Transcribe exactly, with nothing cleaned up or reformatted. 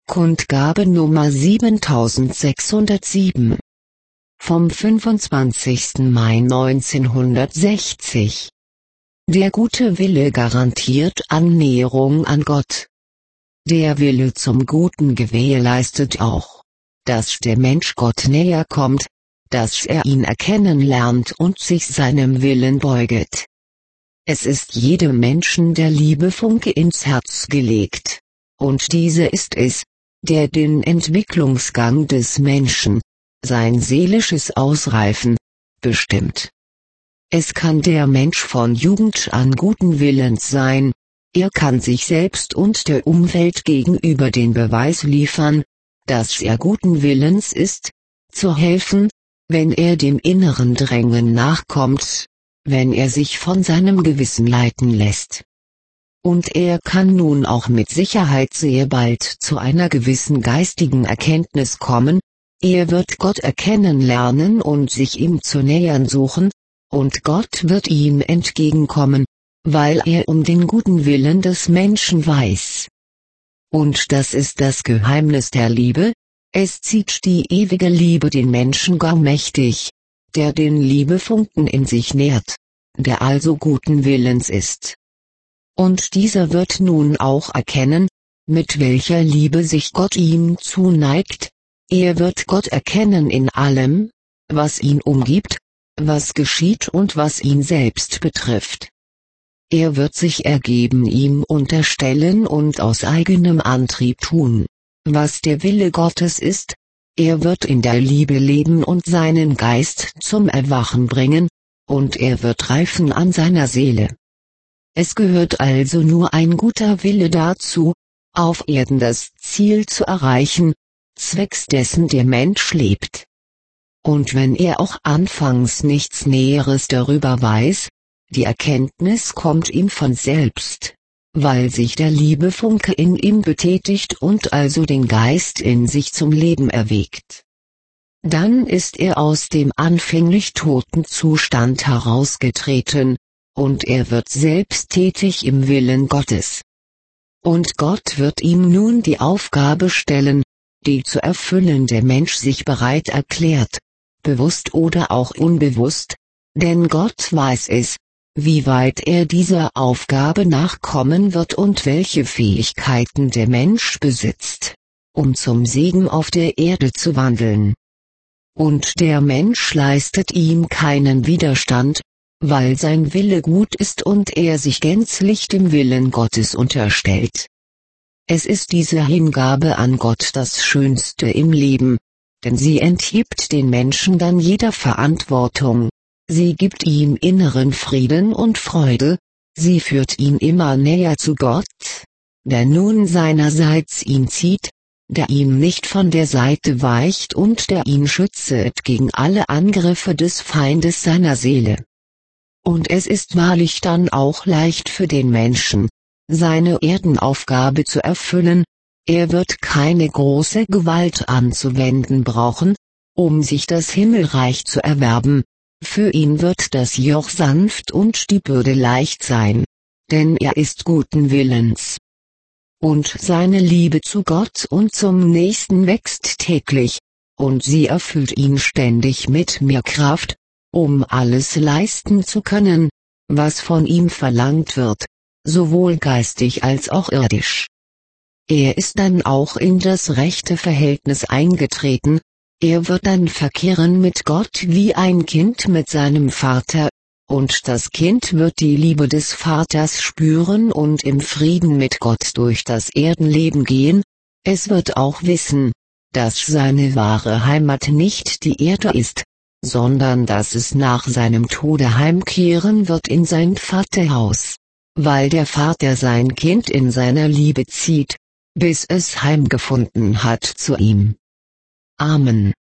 Kundgabe Nummer siebentausendsechshundertsieben vom fünfundzwanzigsten Mai neunzehnhundertsechzig. Der gute Wille garantiert Annäherung an Gott. Der Wille zum Guten gewährleistet auch, dass der Mensch Gott näher kommt, dass er ihn erkennen lernt und sich seinem Willen beuget. Es ist jedem Menschen der Liebefunke ins Herz gelegt, und diese ist es, der den Entwicklungsgang des Menschen, sein seelisches Ausreifen, bestimmt. Es kann der Mensch von Jugend an guten Willens sein, er kann sich selbst und der Umwelt gegenüber den Beweis liefern, dass er guten Willens ist, zu helfen, wenn er dem inneren Drängen nachkommt, wenn er sich von seinem Gewissen leiten lässt. Und er kann nun auch mit Sicherheit sehr bald zu einer gewissen geistigen Erkenntnis kommen, er wird Gott erkennen lernen und sich ihm zu nähern suchen, und Gott wird ihm entgegenkommen, weil er um den guten Willen des Menschen weiß. Und das ist das Geheimnis der Liebe, es zieht die ewige Liebe den Menschen gar mächtig, der den Liebefunken in sich nährt, der also guten Willens ist. Und dieser wird nun auch erkennen, mit welcher Liebe sich Gott ihm zuneigt, er wird Gott erkennen in allem, was ihn umgibt, was geschieht und was ihn selbst betrifft. Er wird sich ergeben ihm unterstellen und aus eigenem Antrieb tun, was der Wille Gottes ist, er wird in der Liebe leben und seinen Geist zum Erwachen bringen, und er wird reifen an seiner Seele. Es gehört also nur ein guter Wille dazu, auf Erden das Ziel zu erreichen, zwecks dessen der Mensch lebt. Und wenn er auch anfangs nichts Näheres darüber weiß, die Erkenntnis kommt ihm von selbst, weil sich der Liebefunke in ihm betätigt und also den Geist in sich zum Leben erweckt. Dann ist er aus dem anfänglich toten Zustand herausgetreten, und er wird selbst tätig im Willen Gottes. Und Gott wird ihm nun die Aufgabe stellen, die zu erfüllen der Mensch sich bereit erklärt, bewusst oder auch unbewusst, denn Gott weiß es, wie weit er dieser Aufgabe nachkommen wird und welche Fähigkeiten der Mensch besitzt, um zum Segen auf der Erde zu wandeln. Und der Mensch leistet ihm keinen Widerstand, weil sein Wille gut ist und er sich gänzlich dem Willen Gottes unterstellt. Es ist diese Hingabe an Gott das Schönste im Leben, denn sie enthebt den Menschen dann jeder Verantwortung, sie gibt ihm inneren Frieden und Freude, sie führt ihn immer näher zu Gott, der nun seinerseits ihn zieht, der ihm nicht von der Seite weicht und der ihn schützt gegen alle Angriffe des Feindes seiner Seele. Und es ist wahrlich dann auch leicht für den Menschen, seine Erdenaufgabe zu erfüllen, er wird keine große Gewalt anzuwenden brauchen, um sich das Himmelreich zu erwerben, für ihn wird das Joch sanft und die Bürde leicht sein, denn er ist guten Willens. Und seine Liebe zu Gott und zum Nächsten wächst täglich, und sie erfüllt ihn ständig mit mehr Kraft, um alles leisten zu können, was von ihm verlangt wird, sowohl geistig als auch irdisch. Er ist dann auch in das rechte Verhältnis eingetreten, er wird dann verkehren mit Gott wie ein Kind mit seinem Vater, und das Kind wird die Liebe des Vaters spüren und im Frieden mit Gott durch das Erdenleben gehen, es wird auch wissen, dass seine wahre Heimat nicht die Erde ist, sondern dass es nach seinem Tode heimkehren wird in sein Vaterhaus, weil der Vater sein Kind in seiner Liebe zieht, bis es heimgefunden hat zu ihm. Amen.